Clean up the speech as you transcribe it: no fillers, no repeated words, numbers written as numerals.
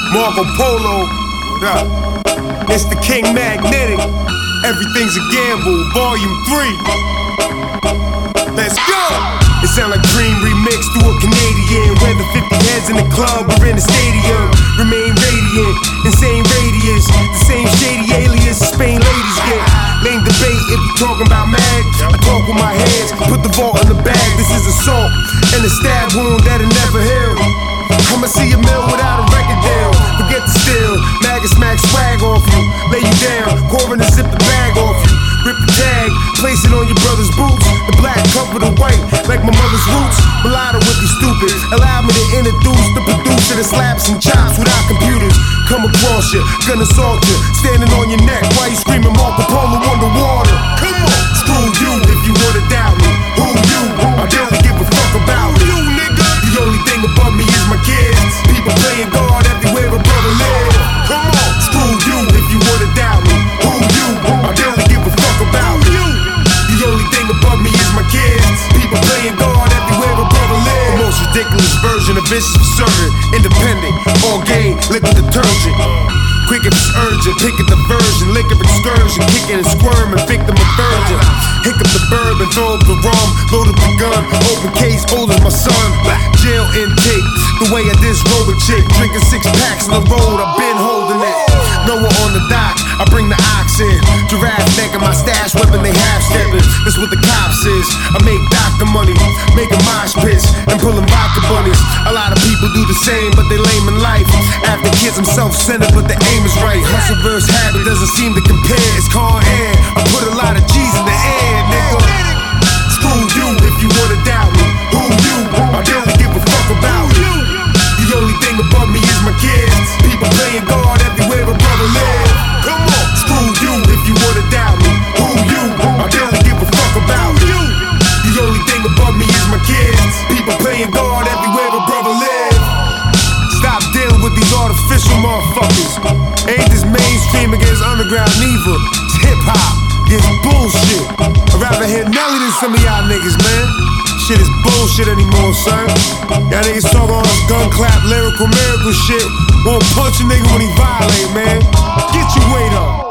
Marco Polo, what up? It's the King Magnetic. Everything's a gamble, volume 3. Let's go! It sound like Dream remixed to a Canadian. Whether 50 heads in the club or in the stadium, remain radiant, insane radius. The same shady alias Spain ladies get. Lame debate if you talking about mag. I talk with my hands, put the vault in the bag. This is assault and a stab wound that'll never heal. I'ma see a mill without a record deal. Forget the steal, maggot smack swag off you. Lay you down, Corbin and zip the bag off you. Rip the tag, place it on your brother's boots. The black cover the white, like my mother's roots. Mulatto with you stupid. Allow me to introduce the producer that slaps and chops without computers. Come across you, gonna assault you. Standing on your neck while you screaming Marco Polo underwater. Come on, screw you if you wanna doubt me. Who you? I barely give a fuck about me. You nigga, the only thing above me is my kids. People playing God everywhere a brother live. Come on, screw you if you wanna doubt me. Who you? I barely give a fuck about me. The only thing above me is my kids. People playing God everywhere a brother live. The most ridiculous version of vicious for certain. Independent, all game, liquid detergent. Quick if it's urgent, pick a diversion, lick of excursion, kicking and squirming, victim of virgin. Hiccup the bourbon, throw up the rum, load up the gun, open case, old as my son. Jail intake, the way I disrobe a chick, drinking 6 packs on the road, I've been holding it. Noah on the dock, I bring the ox in. Giraffe neck in my stash weapon, they half stepping. This what the cops is. I make doctor money, making mosh pits and pulling vodka bunnies. A lot of people do the same, but they lame in life. After kids, I'm self-centered, but the aim is right. Hustle versus habit doesn't seem to compare. It's Con Air. I put a lot of G's in the air, nigga. Screw you if you wanna doubt me. Who you? I barely give a fuck about you. The only thing above me is my kids. People playing God everywhere a brother live. Come on, screw you if you wanna doubt me. Who you? I barely give a fuck about you. The only thing above me is my kids. People playing God everywhere a brother live. Stop dealing with these artificial motherfuckers. Ain't this mainstream against underground neither. It's hip-hop against bullshit. I'd rather hear Nelly than some of y'all niggas, man. Shit is bullshit anymore, son. Y'all niggas talk all this gun clap, lyrical miracle shit. Won't punch a nigga when he violate, man. Get your weight up.